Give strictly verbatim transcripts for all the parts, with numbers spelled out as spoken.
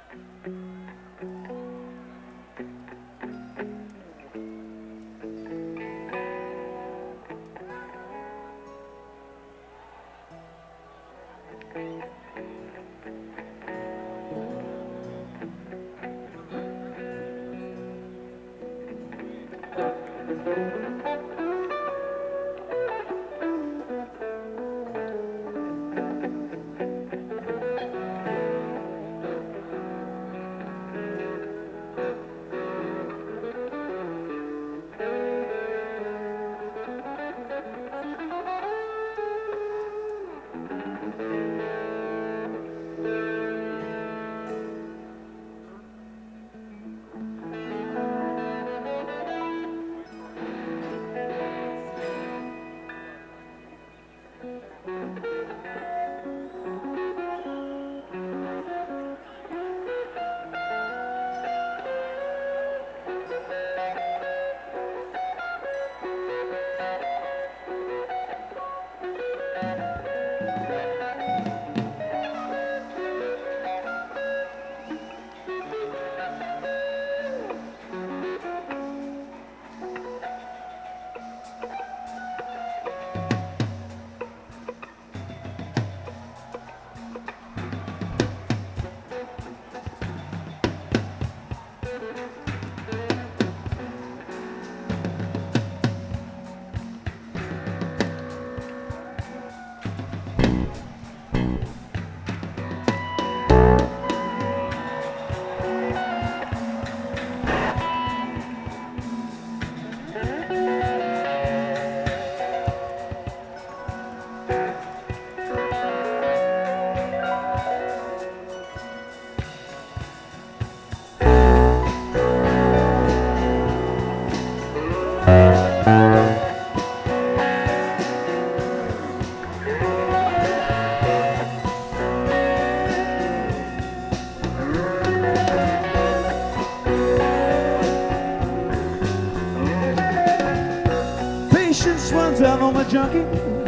Junkie,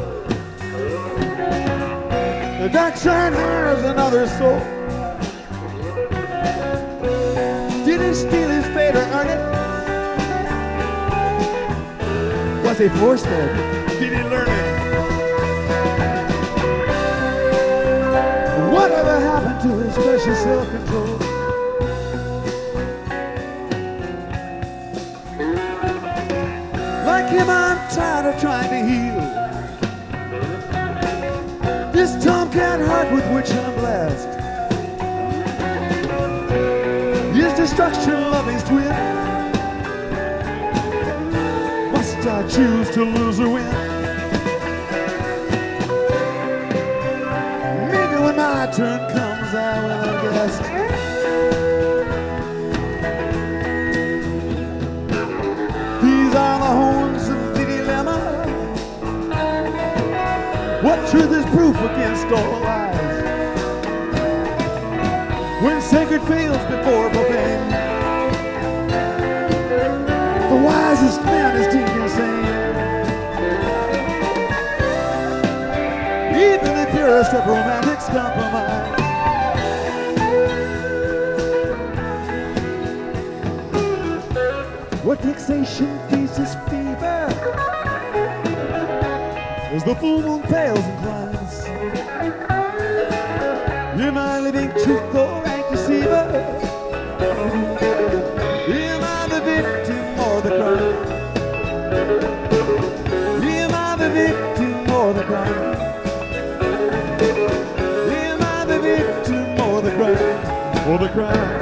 the dark side has another soul. Did he steal his fate or earn it? Was he forced it? Did he learn it? Whatever happened to his precious self-control? Like him, I'm tired of trying to heal this tomcat heart with which I'm blessed. Is destruction loving's twin? Must I choose to lose or win? Maybe when my turn comes I will have guessed. These are the horns of the dilemma. What truth is proof against all lies? When sacred fails before profane, the wisest man is deemed insane. Even the purest of romantics compromise. What fixation feeds his fever as the full moon pales and climbs? Am I living truth or rank deceiver? Am I the victim or the crime? Am I the victim or the crime? Am I the victim or the crime? Or the crime?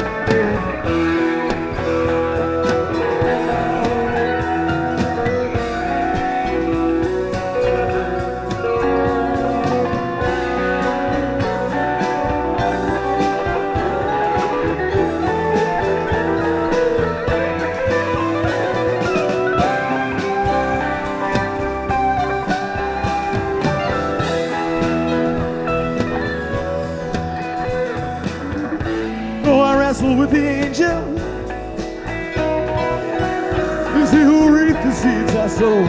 With the angel is he who reaped the seeds I sowed.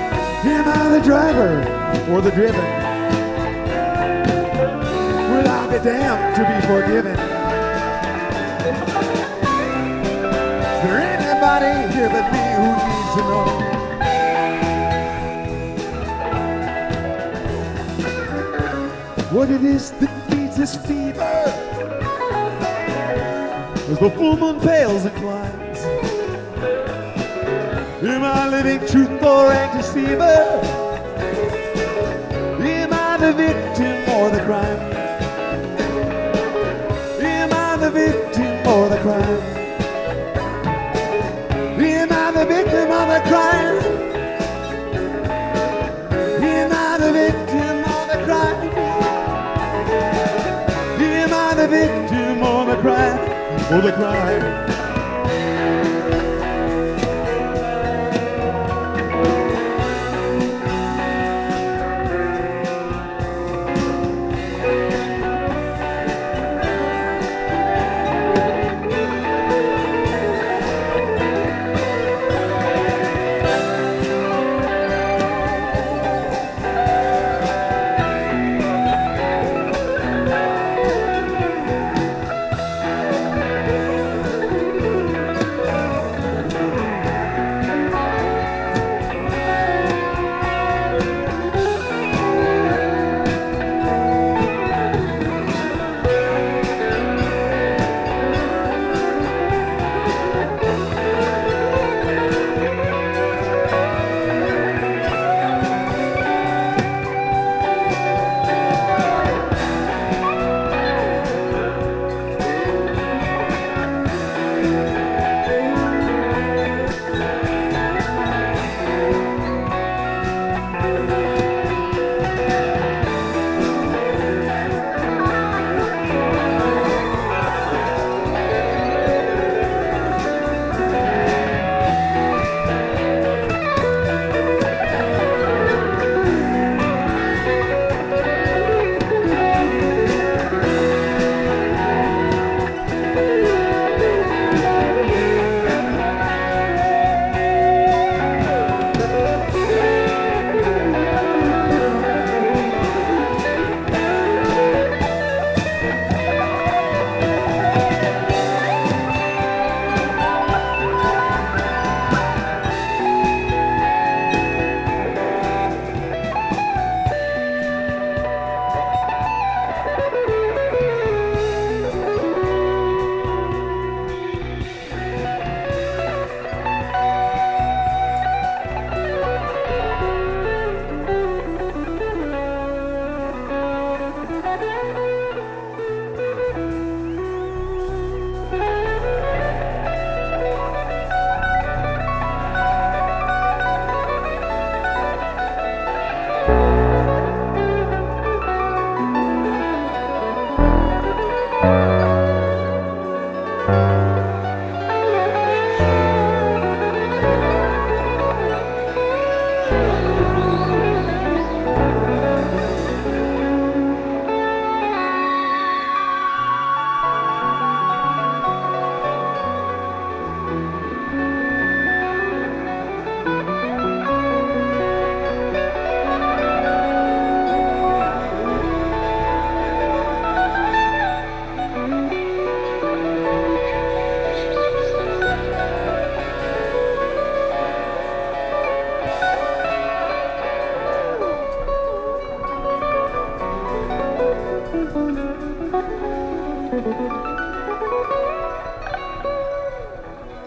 Am I the driver or the driven? Will I be be damned to be forgiven. Is there anybody here but me who needs to know what it is that feeds this fever as the full moon pales and climbs? Am I living truth or anxious fever? Am I the victim or the crime? Am I the victim or the crime? Am I the victim or the crime? Am I the victim or the crime? Am I the victim or the crime? Or the crime? Thank you.